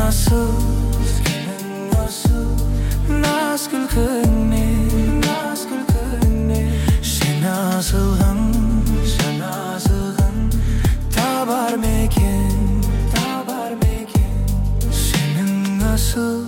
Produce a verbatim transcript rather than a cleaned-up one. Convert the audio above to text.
nasıl, senin nasıl, naz күлкіңе, naz күлкіңе. Сен асылған, сен асылған, табар ма екен, табар ма екен. Сенің асыл